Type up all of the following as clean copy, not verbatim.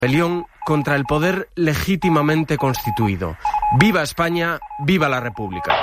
Rebelión contra el poder legítimamente constituido. ¡Viva España! ¡Viva la República!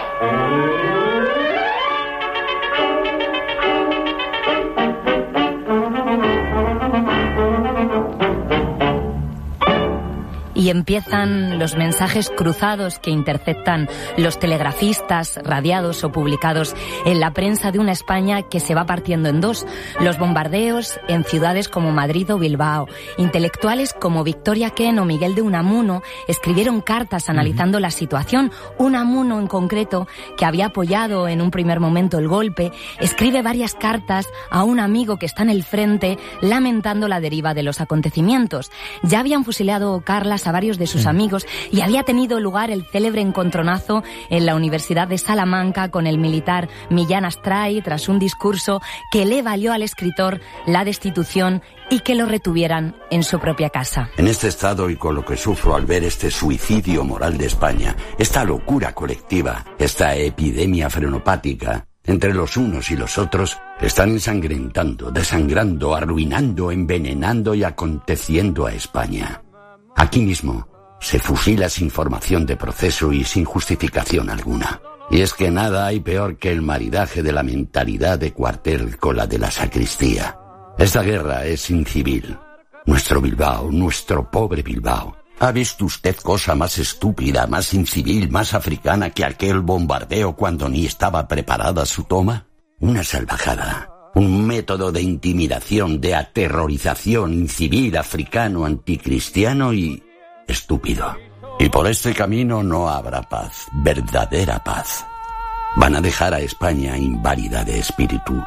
Y empiezan los mensajes cruzados que interceptan los telegrafistas, radiados o publicados en la prensa de una España que se va partiendo en dos. Los bombardeos en ciudades como Madrid o Bilbao. Intelectuales como Victoria Kent o Miguel de Unamuno escribieron cartas analizando la situación. Unamuno en concreto, que había apoyado en un primer momento el golpe, escribe varias cartas a un amigo que está en el frente lamentando la deriva de los acontecimientos. Ya habían fusilado Carlas a varios de sus amigos y había tenido lugar el célebre encontronazo en la Universidad de Salamanca con el militar Millán Astray tras un discurso que le valió al escritor la destitución y que lo retuvieran en su propia casa. En este estado y con lo que sufro al ver este suicidio moral de España, esta locura colectiva, esta epidemia frenopática, entre los unos y los otros, están ensangrentando, desangrando, arruinando, envenenando y aconteciendo a España. Aquí mismo se fusila sin formación de proceso y sin justificación alguna. Y es que nada hay peor que el maridaje de la mentalidad de cuartel con la de la sacristía. Esta guerra es incivil. Nuestro Bilbao, nuestro pobre Bilbao. ¿Ha visto usted cosa más estúpida, más incivil, más africana que aquel bombardeo cuando ni estaba preparada su toma? Una salvajada. Un método de intimidación, de aterrorización incivil, africano, anticristiano y estúpido. Y por este camino no habrá paz, verdadera paz. Van a dejar a España inválida de espíritu.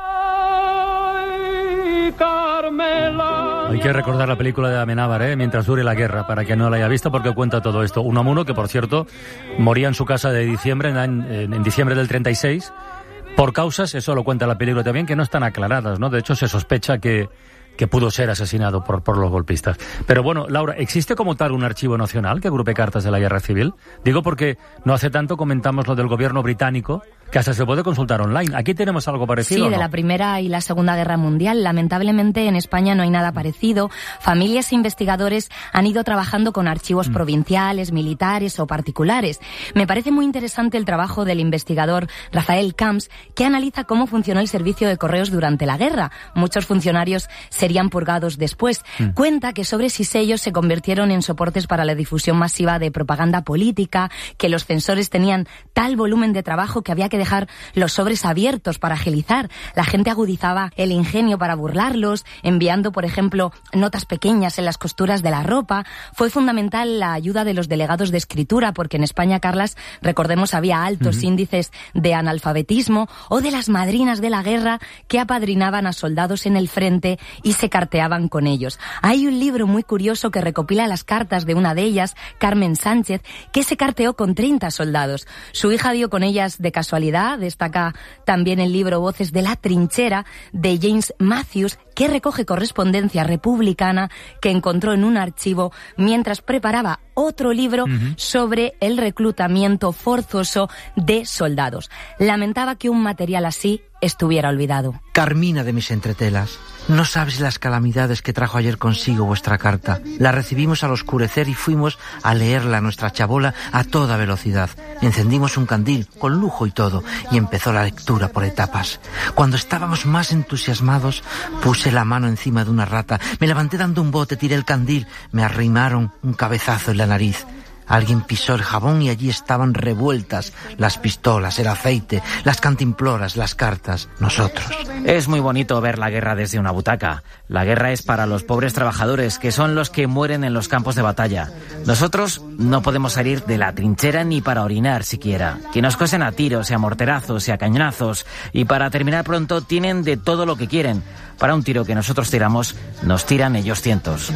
Hay que recordar la película de Amenábar, mientras dure la guerra, para que no la haya visto, porque cuenta todo esto. Unamuno, que por cierto, moría en su casa de diciembre, en diciembre del 36, por causas, eso lo cuenta la película también, que no están aclaradas, ¿no? De hecho, se sospecha que pudo ser asesinado por los golpistas. Pero bueno, Laura, ¿existe como tal un archivo nacional que agrupe cartas de la guerra civil? Digo porque no hace tanto comentamos lo del gobierno británico, que hasta se puede consultar online. ¿Aquí tenemos algo parecido? Sí, de la Primera y la Segunda Guerra Mundial. Lamentablemente en España no hay nada parecido. Familias e investigadores han ido trabajando con archivos provinciales, militares o particulares. Me parece muy interesante el trabajo del investigador Rafael Camps, que analiza cómo funcionó el servicio de correos durante la guerra. Muchos funcionarios serían purgados después. Cuenta que sobres y sellos se convirtieron en soportes para la difusión masiva de propaganda política, que los censores tenían tal volumen de trabajo que había que dejar los sobres abiertos para agilizar. La gente agudizaba el ingenio para burlarlos, enviando, por ejemplo, notas pequeñas en las costuras de la ropa. Fue fundamental la ayuda de los delegados de escritura, porque en España, Carlas, recordemos, había altos índices de analfabetismo, o de las madrinas de la guerra que apadrinaban a soldados en el frente y se carteaban con ellos. Hay un libro muy curioso que recopila las cartas de una de ellas, Carmen Sánchez, que se carteó con 30 soldados. Su hija dio con ellas de casualidad. Destaca también el libro Voces de la Trinchera, de James Matthews, que recoge correspondencia republicana que encontró en un archivo mientras preparaba otro libro sobre el reclutamiento forzoso de soldados. Lamentaba que un material así estuviera olvidado. Carmina de mis entretelas, no sabes las calamidades que trajo ayer consigo vuestra carta. La recibimos al oscurecer y fuimos a leerla a nuestra chabola a toda velocidad. Encendimos un candil, con lujo y todo, y empezó la lectura por etapas. Cuando estábamos más entusiasmados, puse la mano encima de una rata, me levanté dando un bote, tiré el candil, me arrimaron un cabezazo en la nariz. Alguien pisó el jabón y allí estaban revueltas las pistolas, el aceite, las cantimploras, las cartas, nosotros. Es muy bonito ver la guerra desde una butaca. La guerra es para los pobres trabajadores, que son los que mueren en los campos de batalla. Nosotros no podemos salir de la trinchera ni para orinar siquiera. Que nos cosen a tiros y a morterazos y a cañonazos. Y para terminar pronto tienen de todo lo que quieren. Para un tiro que nosotros tiramos, nos tiran ellos cientos.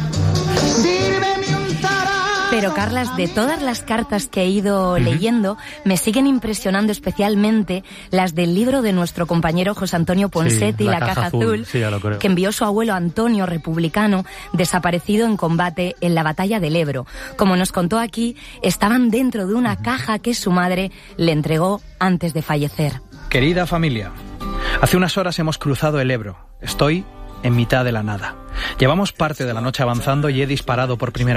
Pero, Carlas, de todas las cartas que he ido leyendo, me siguen impresionando especialmente las del libro de nuestro compañero José Antonio Ponseti, La Caja Azul, que envió su abuelo Antonio, republicano, desaparecido en combate en la batalla del Ebro. Como nos contó aquí, estaban dentro de una caja que su madre le entregó antes de fallecer. Querida familia, hace unas horas hemos cruzado el Ebro. Estoy en mitad de la nada. Llevamos parte de la noche avanzando y he disparado por primera